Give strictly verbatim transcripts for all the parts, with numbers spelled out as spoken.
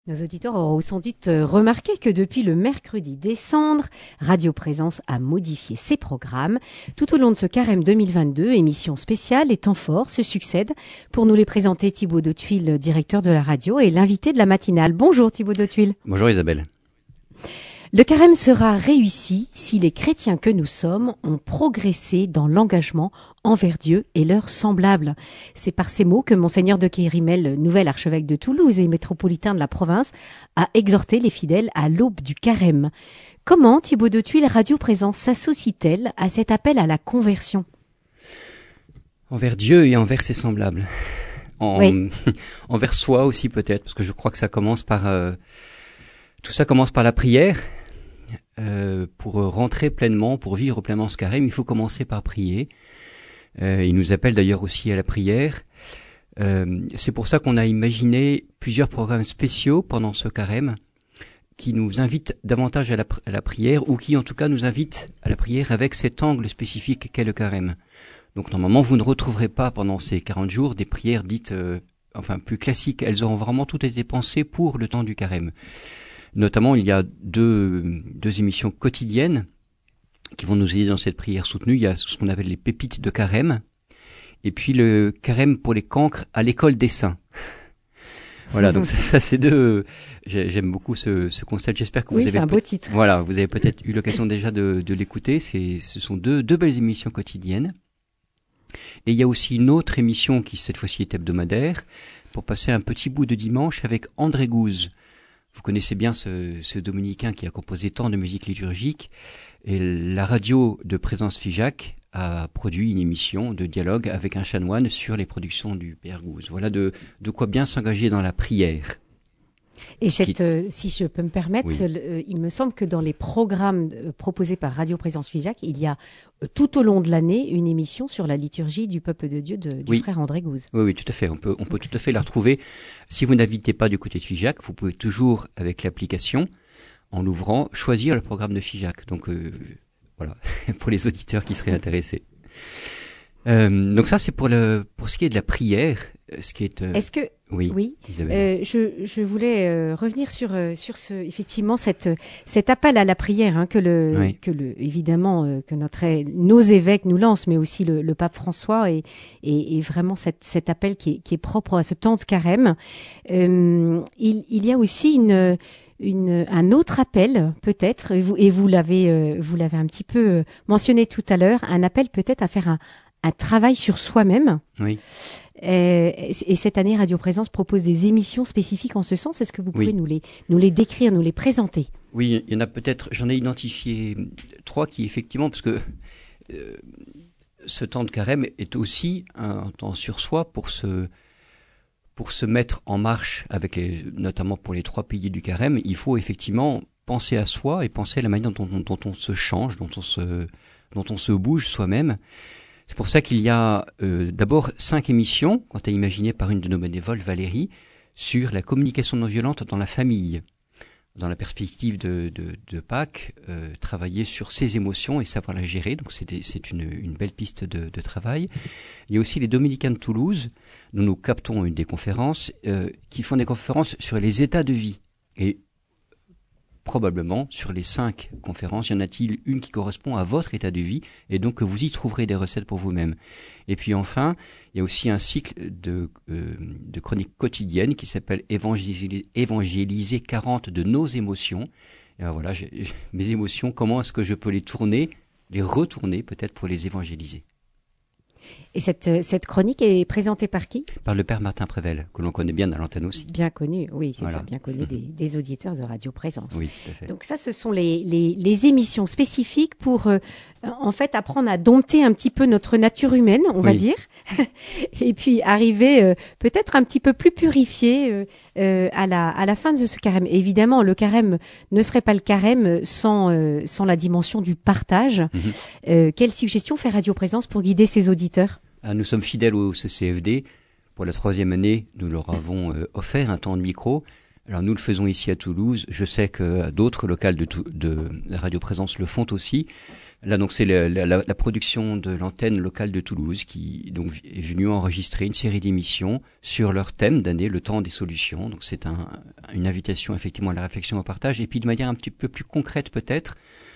Nos auditeurs auront sans doute remarqué que depuis le mercredi des Cendres, Radio Présence a modifié ses programmes. Tout au long de ce carême deux mille vingt-deux, émissions spéciales et temps forts se succèdent. Pour nous les présenter, Thibaut de Tuile, directeur de la radio, et l'invité de la matinale. Bonjour Thibaut de Tuile. Bonjour Isabelle. Le carême sera réussi si les chrétiens que nous sommes ont progressé dans l'engagement envers Dieu et leurs semblables. C'est par ces mots que Monseigneur de Quérimel, nouvel archevêque de Toulouse et métropolitain de la province, a exhorté les fidèles à l'aube du carême. Comment, Thibaut de Tuile, Radio Présence s'associe-t-elle à cet appel à la conversion ? Envers Dieu et envers ses semblables. En, oui. Envers soi aussi peut-être, parce que je crois que ça commence par... Euh, tout ça commence par la prière. Euh, pour rentrer pleinement, pour vivre pleinement ce carême, il faut commencer par prier. Euh, il nous appelle d'ailleurs aussi à la prière. Euh, c'est pour ça qu'on a imaginé plusieurs programmes spéciaux pendant ce carême qui nous invitent davantage à la, à la prière, ou qui en tout cas nous invitent à la prière avec cet angle spécifique qu'est le carême. Donc normalement vous ne retrouverez pas pendant ces quarante jours des prières dites euh, enfin plus classiques. Elles auront vraiment toutes été pensées pour le temps du carême. Notamment, il y a deux, deux émissions quotidiennes qui vont nous aider dans cette prière soutenue. Il y a ce qu'on appelle les pépites de carême, et puis le carême pour les cancres à l'école des saints. Voilà, donc ça, ça c'est deux. J'aime beaucoup ce, ce concept. J'espère que vous oui, avez. C'est un beau titre. Voilà, vous avez peut-être eu l'occasion déjà de, de l'écouter. C'est, ce sont deux, deux belles émissions quotidiennes. Et il y a aussi une autre émission qui cette fois-ci est hebdomadaire pour passer un petit bout de dimanche avec André Gouze. Vous connaissez bien ce, ce dominicain qui a composé tant de musique liturgique, et la radio de Présence Figeac a produit une émission de dialogue avec un chanoine sur les productions du Père Gouze. Voilà de, de quoi bien s'engager dans la prière. Et cette, qui... euh, si je peux me permettre, oui. euh, il me semble que dans les programmes euh, proposés par Radio Présence Figeac, il y a euh, tout au long de l'année une émission sur la liturgie du peuple de Dieu de, du oui. frère André Gouze. Oui, oui, tout à fait. On peut, on peut tout à fait la retrouver. Si vous n'habitez pas du côté de Figeac, vous pouvez toujours, avec l'application, en l'ouvrant, choisir le programme de Figeac. Donc euh, voilà, pour les auditeurs qui seraient intéressés. Euh, donc ça, c'est pour le pour ce qui est de la prière, ce qui est. Euh... Est-ce que oui, oui euh, je je voulais euh, revenir sur euh, sur ce effectivement cette cet appel à la prière hein, que le oui. que le évidemment euh, que notre nos évêques nous lancent, mais aussi le, le pape François et, et et vraiment cet cet appel qui est qui est propre à ce temps de carême. Euh, il il y a aussi une Une, un autre appel peut-être, et vous, et vous l'avez, euh, vous l'avez un petit peu mentionné tout à l'heure, un appel peut-être à faire un, un travail sur soi-même. Oui. Et, et cette année, Radio Présence propose des émissions spécifiques en ce sens. Est-ce que vous pouvez oui. nous les, nous les décrire, nous les présenter ? Oui, il y en a peut-être, j'en ai identifié trois qui effectivement, parce que euh, ce temps de carême est aussi un temps sur soi pour se... Pour se mettre en marche, avec les, notamment pour les trois piliers du carême, il faut effectivement penser à soi et penser à la manière dont on, dont on se change, dont on se, dont on se bouge soi-même. C'est pour ça qu'il y a euh, d'abord cinq émissions, quant à imaginer par une de nos bénévoles, Valérie, sur la communication non violente dans la famille. Dans la perspective de, de, de Pâques, euh, travailler sur ses émotions et savoir la gérer. Donc c'est, des, c'est une, une belle piste de, de travail. Il y a aussi les Dominicains de Toulouse, dont nous captons une des conférences, euh, qui font des conférences sur les états de vie. Et probablement, sur les cinq conférences, y en a-t-il une qui correspond à votre état de vie, et donc que vous y trouverez des recettes pour vous-même. Et puis enfin, il y a aussi un cycle de, euh, de chroniques quotidiennes qui s'appelle Évangéliser, Évangéliser quarante de nos émotions. Et ben voilà, j'ai, j'ai, mes émotions, comment est-ce que je peux les tourner, les retourner peut-être pour les évangéliser. Et cette, cette chronique est présentée par qui ? Par le père Martin Prével, que l'on connaît bien à l'antenne aussi. Bien connu, oui, c'est voilà. ça, bien connu des, des auditeurs de Radio Présence. Oui, tout à fait. Donc ça, ce sont les, les, les émissions spécifiques pour, euh, en fait, apprendre à dompter un petit peu notre nature humaine, on oui. va dire, et puis arriver euh, peut-être un petit peu plus purifié euh, euh, à la à la fin de ce carême. Évidemment, le carême ne serait pas le carême sans euh, sans la dimension du partage. Mm-hmm. Euh, quelle suggestion fait Radio Présence pour guider ses auditeurs ? Ah, nous sommes fidèles au C C F D. Pour la troisième année, nous leur avons euh, offert un temps de micro. Alors nous le faisons ici à Toulouse. Je sais que d'autres locales de, de, de Radio Présence le font aussi. Là, donc, c'est la, la, la production de l'antenne locale de Toulouse qui donc est venue enregistrer une série d'émissions sur leur thème d'année, le temps des solutions. Donc, c'est un, une invitation effectivement à la réflexion, au partage, et puis de manière un petit peu plus concrète peut-être,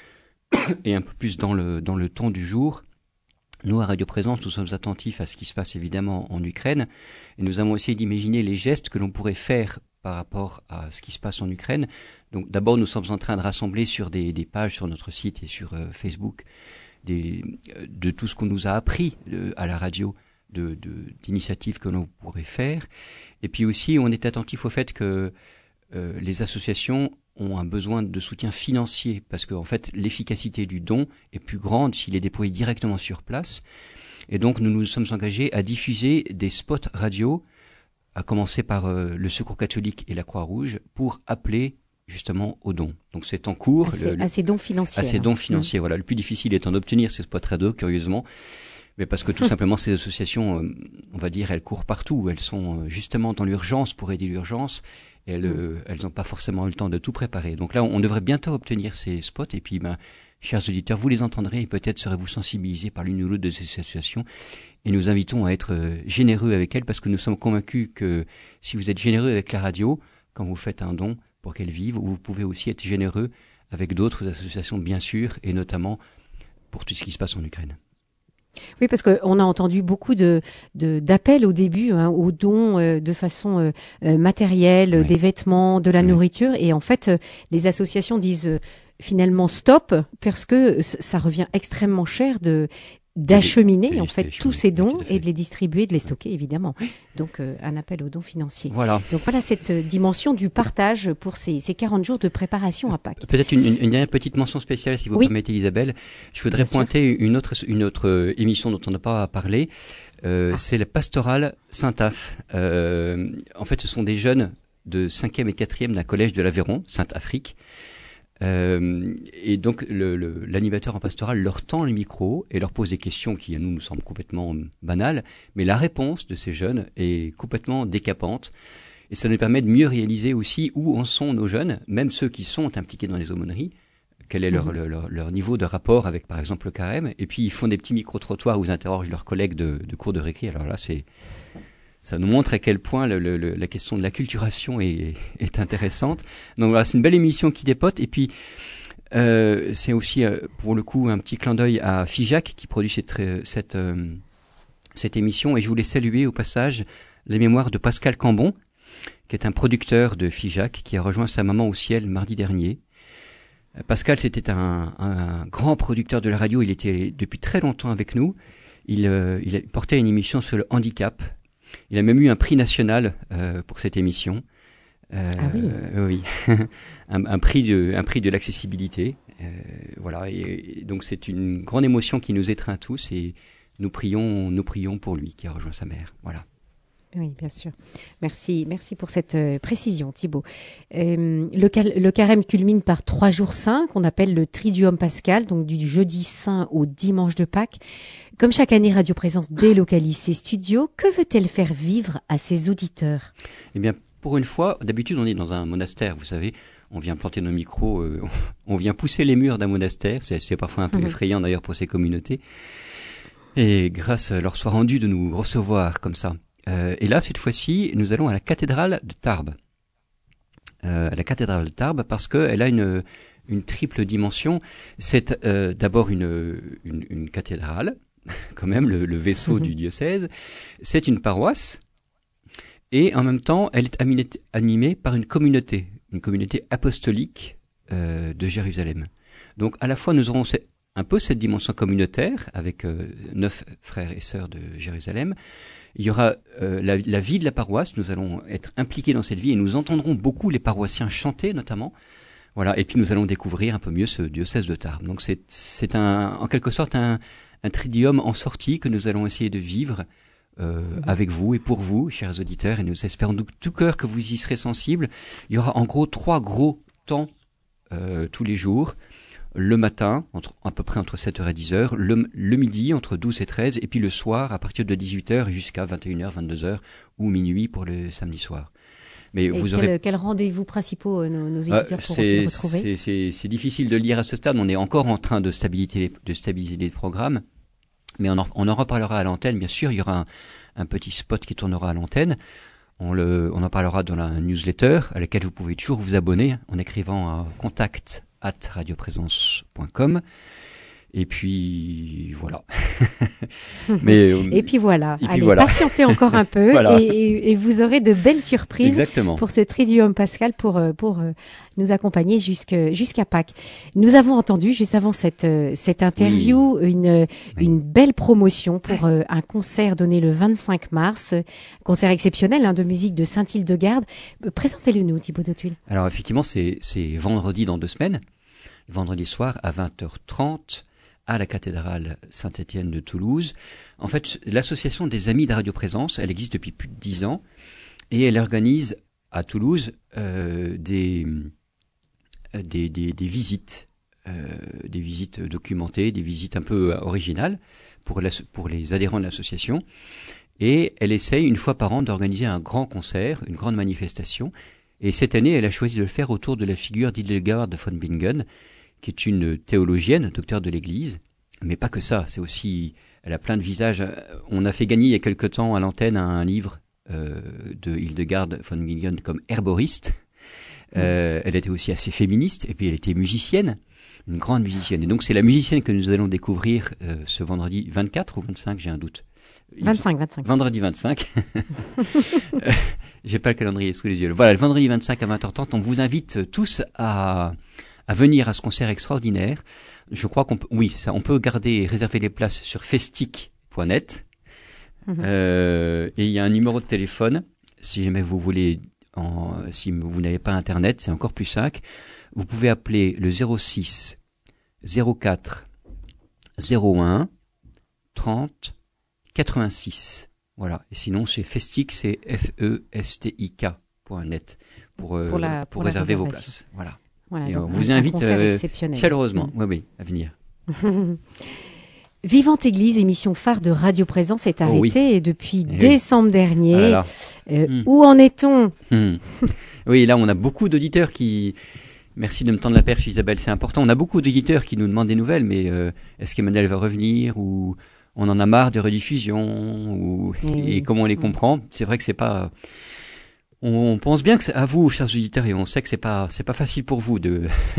et un peu plus dans le dans le ton du jour. Nous, à Radio Présence, nous sommes attentifs à ce qui se passe évidemment en Ukraine, et nous avons essayé d'imaginer les gestes que l'on pourrait faire par rapport à ce qui se passe en Ukraine. Donc d'abord, nous sommes en train de rassembler sur des, des pages sur notre site et sur euh, Facebook des, euh, de tout ce qu'on nous a appris euh, à la radio, de, de, d'initiatives que l'on pourrait faire. Et puis aussi, on est attentif au fait que euh, les associations ont un besoin de soutien financier, parce qu'en fait, l'efficacité du don est plus grande s'il est déployé directement sur place. Et donc, nous nous sommes engagés à diffuser des spots radio, à commencer par euh, le Secours catholique et la Croix-Rouge, pour appeler justement aux dons. Donc c'est en cours. À ces, le, à ces dons financiers. À ces dons financiers, mmh. Voilà. Le plus difficile étant d'obtenir ces spots radio, curieusement, mais parce que tout simplement ces associations, euh, on va dire, elles courent partout. Elles sont euh, justement dans l'urgence pour aider l'urgence. Et elles euh, elles n'ont pas forcément eu le temps de tout préparer. Donc là, on, on devrait bientôt obtenir ces spots. Et puis, ben, chers auditeurs, vous les entendrez et peut-être serez-vous sensibilisés par l'une ou l'autre de ces associations. Et nous invitons à être euh, généreux avec elles, parce que nous sommes convaincus que si vous êtes généreux avec la radio, quand vous faites un don pour qu'elle vive, vous pouvez aussi être généreux avec d'autres associations, bien sûr, et notamment pour tout ce qui se passe en Ukraine. Oui, parce qu'on a entendu beaucoup de, de d'appels au début, hein, aux dons euh, de façon euh, matérielle, oui. Des vêtements, de la oui. Nourriture, et en fait, euh, les associations disent euh, finalement stop, parce que ça revient extrêmement cher de d'acheminer de, de en fait tous ces dons et de les distribuer, de les stocker évidemment. Donc euh, un appel aux dons financiers. Voilà. Donc voilà cette euh, dimension du partage pour ces, ces quarante jours de préparation à Pâques. Peut-être une, une, une dernière petite mention spéciale, si vous oui. permettez, Isabelle. Je voudrais Bien pointer sûr. une autre une autre euh, émission dont on n'a pas parlé. Euh, ah. C'est la pastorale Saint-Aph. Euh, en fait, ce sont des jeunes de cinquième et quatrième d'un collège de l'Aveyron, Sainte-Afrique. Euh, et donc le, le, l'animateur en pastoral leur tend le micro et leur pose des questions qui à nous nous semblent complètement banales, mais la réponse de ces jeunes est complètement décapante, et ça nous permet de mieux réaliser aussi où en sont nos jeunes, même ceux qui sont impliqués dans les aumôneries, quel est leur, mmh. leur, leur niveau de rapport avec par exemple le carême, et puis ils font des petits micro-trottoirs où ils interrogent leurs collègues de, de cours de récré. Alors là c'est ça nous montre à quel point le, le, la question de l'acculturation est, est intéressante. Donc voilà, c'est une belle émission qui dépote. Et puis, euh, c'est aussi, euh, pour le coup, un petit clin d'œil à Figeac qui produit cette, cette, euh, cette émission. Et je voulais saluer au passage la mémoire de Pascal Cambon, qui est un producteur de Figeac, qui a rejoint sa maman au ciel mardi dernier. Pascal, c'était un, un grand producteur de la radio. Il était depuis très longtemps avec nous. Il, euh, il portait une émission sur le handicap. Il a même eu un prix national euh, pour cette émission. Euh, ah oui. Euh, oui. un, un prix de, un prix de l'accessibilité. Euh, voilà. Et, et donc c'est une grande émotion qui nous étreint tous, et nous prions, nous prions pour lui qui a rejoint sa mère. Voilà. Oui, bien sûr. Merci, merci pour cette euh, précision, Thibaut. Euh, le, cal- le carême culmine par trois jours saints qu'on appelle le Triduum Pascal, donc du jeudi saint au dimanche de Pâques. Comme chaque année, Radio Présence délocalise ses studios. Que veut-elle faire vivre à ses auditeurs ? Eh bien, pour une fois, d'habitude, on est dans un monastère, vous savez. On vient planter nos micros, euh, on vient pousser les murs d'un monastère. C'est, c'est parfois un peu mmh. effrayant d'ailleurs pour ces communautés. Et grâce leur soit rendu de nous recevoir comme ça. Euh, et là, cette fois-ci, nous allons à la cathédrale de Tarbes. Euh, à la cathédrale de Tarbes, parce qu'elle a une, une triple dimension. C'est euh, d'abord une, une, une cathédrale, quand même, le, le vaisseau mmh. du diocèse. C'est une paroisse, et en même temps, elle est animée, animée par une communauté, une communauté apostolique euh, de Jérusalem. Donc, à la fois, nous aurons cette, un peu cette dimension communautaire, avec euh, neuf frères et sœurs de Jérusalem. Il y aura euh, la, la vie de la paroisse, nous allons être impliqués dans cette vie et nous entendrons beaucoup les paroissiens chanter notamment. Voilà, et puis nous allons découvrir un peu mieux ce diocèse de Tarbes. Donc c'est, c'est un, en quelque sorte un, un tridium en sortie que nous allons essayer de vivre euh, mmh. avec vous et pour vous, chers auditeurs, et nous espérons de tout cœur que vous y serez sensibles. Il y aura en gros trois gros temps euh, tous les jours. Le matin, entre, à peu près entre sept heures et dix heures, le, le midi, entre douze et treize, et puis le soir, à partir de dix-huit heures jusqu'à vingt et une heures, vingt-deux heures, ou minuit pour le samedi soir. Mais Et vous quel, aurez... quels rendez-vous principaux euh, nos, nos éditeurs euh, pourront c'est, retrouver? c'est, c'est, c'est difficile de lire à ce stade. On est encore en train de stabiliser les, de stabiliser les programmes. Mais on en, on en reparlera à l'antenne, bien sûr. Il y aura un, un petit spot qui tournera à l'antenne. On, le, on en parlera dans la newsletter, à laquelle vous pouvez toujours vous abonner en écrivant à contact arobase radioprésence point com. Et puis voilà. Mais, euh, et puis voilà. et puis Allez, voilà. patientez encore un peu Voilà. et, et, et vous aurez de belles surprises Exactement. pour ce Triduum Pascal pour pour nous accompagner jusque jusqu'à Pâques. Nous avons entendu juste avant cette cette interview oui. une oui. une belle promotion pour euh, un concert donné le vingt-cinq mars, concert exceptionnel hein, de musique de Saint-Hildegarde. Présentez-le nous, Thibaut de Tuile. Alors effectivement, c'est c'est vendredi dans deux semaines, vendredi soir à vingt heures trente. À la cathédrale Saint-Étienne de Toulouse. En fait, l'association des Amis de Radio Présence, elle existe depuis plus de dix ans et elle organise à Toulouse euh, des, des, des, des visites, euh, des visites documentées, des visites un peu originales pour, la, pour les adhérents de l'association. Et elle essaye une fois par an d'organiser un grand concert, une grande manifestation. Et cette année, elle a choisi de le faire autour de la figure d'Hildegard von Bingen, qui est une théologienne, docteur de l'Église, mais pas que ça, c'est aussi, elle a plein de visages. On a fait gagner il y a quelque temps à l'antenne un livre euh, de Hildegard von Bingen comme herboriste. Euh, elle était aussi assez féministe, et puis elle était musicienne, une grande musicienne. Et donc c'est la musicienne que nous allons découvrir euh, ce vendredi vingt-quatre ou vingt-cinq, j'ai un doute. vingt-cinq, vingt-cinq. Vendredi vingt-cinq. euh, j'ai pas le calendrier sous les yeux. Voilà, le vendredi vingt-cinq à vingt heures trente, on vous invite tous à... à venir à ce concert extraordinaire. Je crois qu'on peut, oui, ça, on peut garder et réserver les places sur festic point net. Mm-hmm. Euh, et il y a un numéro de téléphone. Si jamais vous voulez, en, si vous n'avez pas Internet, c'est encore plus simple. Vous pouvez appeler le zéro six zéro quatre zéro un trente quatre-vingt-six. Voilà. Et sinon, c'est festic, c'est F E S T I K point net pour, euh, pour, la, pour, pour réserver vos places. Voilà. Voilà, et on donc vous un, invite un euh, chaleureusement, mmh. oui, oui, à venir. Vivante Église, émission phare de Radio Présence, est arrêtée oh, oui. et depuis et décembre oui. dernier. Ah euh, mmh. Où en est-on mmh. Oui, là, on a beaucoup d'auditeurs qui... Merci de me tendre la perche, Isabelle, c'est important. On a beaucoup d'auditeurs qui nous demandent des nouvelles, mais euh, est-ce qu'Emmanuel va revenir ou on en a marre des rediffusions ou... mmh. et comment on les mmh. comprend. C'est vrai que c'est pas... On pense bien que c'est à vous, chers auditeurs, et on sait que c'est pas c'est pas facile pour vous de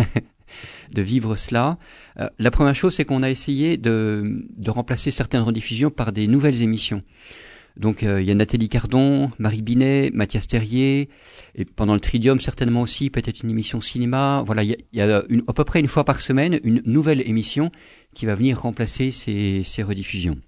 de vivre cela. Euh, la première chose, c'est qu'on a essayé de de remplacer certaines rediffusions par des nouvelles émissions. Donc euh, il y a Nathalie Cardon, Marie Binet, Mathias Terrier, et pendant le Triduum certainement aussi peut-être une émission cinéma. Voilà, il y a, il y a une, à peu près une fois par semaine une nouvelle émission qui va venir remplacer ces ces rediffusions.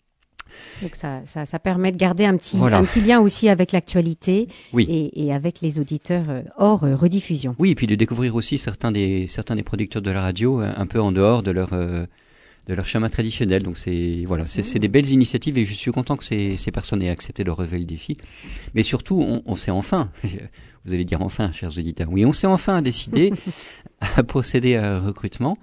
Donc ça, ça, ça permet de garder un petit, voilà. un petit lien aussi avec l'actualité oui. et, et avec les auditeurs hors euh, rediffusion. Oui, et puis de découvrir aussi certains des certains des producteurs de la radio un peu en dehors de leur euh, de leur chemin traditionnel. Donc c'est voilà, c'est, mmh. c'est des belles initiatives et je suis content que ces, ces personnes aient accepté de relever le défi. Mais surtout, on, on s'est enfin, vous allez dire enfin, chers auditeurs, oui, on s'est enfin décidé à procéder à un recrutement.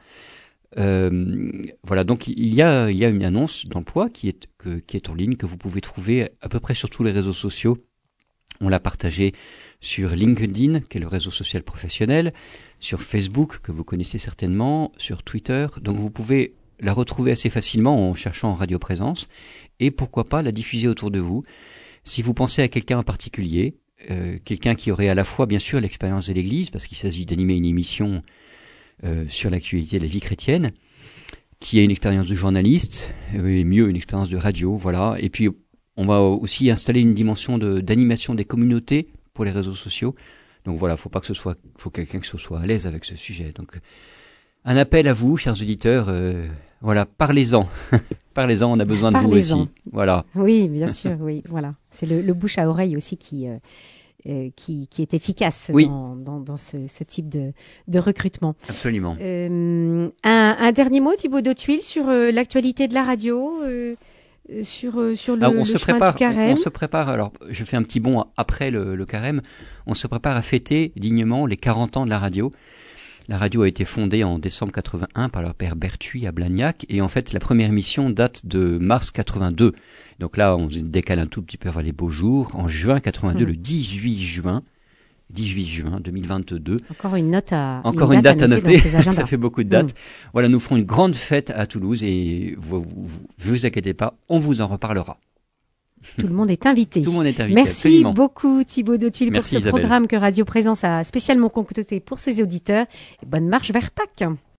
Euh, voilà, donc il y a il y a une annonce d'emploi qui est que, qui est en ligne que vous pouvez trouver à peu près sur tous les réseaux sociaux. On l'a partagé sur LinkedIn, qui est le réseau social professionnel, sur Facebook que vous connaissez certainement, sur Twitter. Donc vous pouvez la retrouver assez facilement en cherchant en Radio Présence et pourquoi pas la diffuser autour de vous. Si vous pensez à quelqu'un en particulier, euh, quelqu'un qui aurait à la fois bien sûr l'expérience de l'Église, parce qu'il s'agit d'animer une émission Euh, sur l'actualité de la vie chrétienne, qui a une expérience de journaliste, et mieux une expérience de radio, voilà. Et puis on va aussi installer une dimension de, d'animation des communautés pour les réseaux sociaux. Donc voilà, faut pas que ce soit, faut quelqu'un qui soit à l'aise avec ce sujet. Donc un appel à vous, chers auditeurs, euh, voilà, parlez-en, parlez-en, on a besoin de parlez-en. vous aussi, voilà. Oui, bien sûr, oui, voilà. C'est le, le bouche à oreille aussi qui. Euh... Euh, qui, qui est efficace oui. dans, dans, dans ce, ce type de, de recrutement. Absolument. Euh, un, un dernier mot, Thibaut de Tuile, sur euh, l'actualité de la radio, euh, sur, euh, sur le, alors, on le se chemin prépare, du carême. On, on se prépare, alors je fais un petit bond après le, le carême, on se prépare à fêter dignement les quarante ans de la radio. La radio a été fondée en décembre quatre-vingt-un par leur père Berthuis à Blagnac et en fait la première émission date de mars quatre-vingt-deux. Donc là on se décale un tout petit peu vers les beaux jours. En juin quatre-vingt-deux, mmh. le dix-huit juin, dix-huit juin deux mille vingt-deux. Encore une note à Encore une date, une date à noter, à noter. ça fait beaucoup de dates. Mmh. Voilà, nous ferons une grande fête à Toulouse et vous vous, vous inquiétez pas, on vous en reparlera. Tout le monde est invité. Tout le monde est invité. Merci absolument. beaucoup Thibaut de Tuile pour ce Isabelle. programme que Radio Présence a spécialement concocté pour ses auditeurs. Et bonne marche vers Pâques.